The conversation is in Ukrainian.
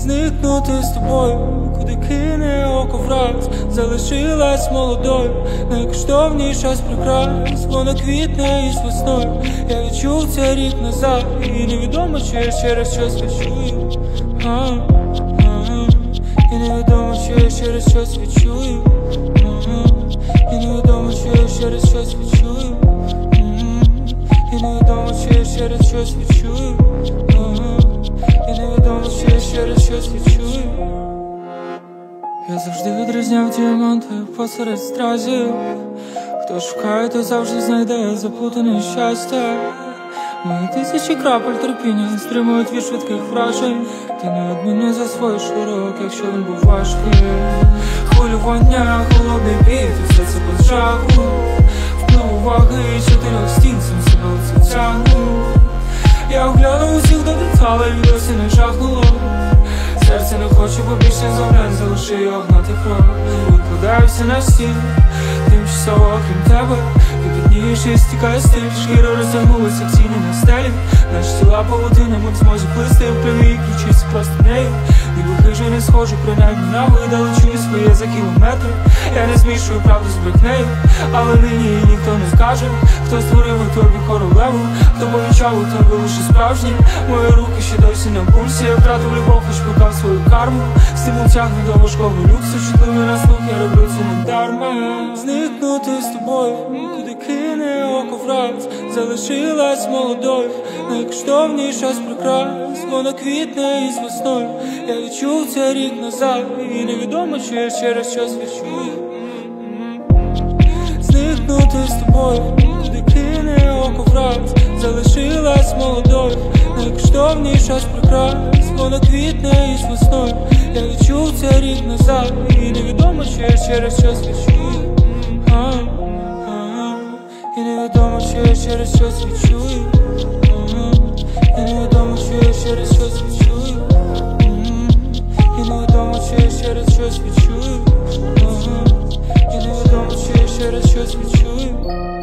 зникнути з тобою, куди кине око враз. Залишилась молодою, найкоштовніша з прикрас. Вона квітне із весною, я відчув це рік назад. І невідомо, чи я ще раз щось відчую. І невідомо, чи я ще раз щось відчую. І невідомо, чи я ще раз щось відчую. І невідомо, чи я ще раз щось відчую. І невідомо, чи я ще раз щось відчую. Я завжди відрізняв діаманти посеред стразів. Хто шукає, той завжди знайде заплутане щастя. Мої тисячі крапель терпіння стримують від швидких вражень. Ти неодмінно засвоїш урок, якщо він був важкий. Хвилювання, холодний біль, ти все це без жаху. Вплив уваги, чотирьох стін, сам себе у це тягну. Я оглянув усіх до деталей, досі не жахнуло. Серце не хоче, бо більше зовнен, залиши його гнати кров. Викладаюся на стіл, тимчасово окрім тебе. Кипітнієш і стікає стиль, шкіра розтягнулася в ціни на стелі. Наші тіла павутинами в змозі плисти в плеві, ключиться просто нею. Ніби хижий не схожу, принаймні на видали, чую своє за кілометри. Я не змішую правду з брехнею, але нині їй ніхто не скаже. Хто створив у тобі королеву, хто помічав у тобі лише справжнє. Мої руки ще досі на пульсі, я втратив любов, хоч плекав свою карму. Стимул тягне до важкого люксу, чутливий на слух, я роблю це не дарма. Зникнути з тобою, куди кине око враз. Залишилась молодою, найкоштовніша з прикрас. Вона квітне із весною, я відчув це рік назад. І невідомо, чи я ще раз щось відчую. Зникнути з тобою, куди кине око враз. Залишилась молодою, найкоштовніша з прикрас. Вона квітне із весною, я відчув це рік назад. І невідомо, чи я ще раз щось відчую. І невідомо, чи я ще раз щось відчую. І невідомо, чи я ще раз щось відчую. І невідомо, чи я ще раз щось відчую. І невідомо, чи я ще раз щось відчую.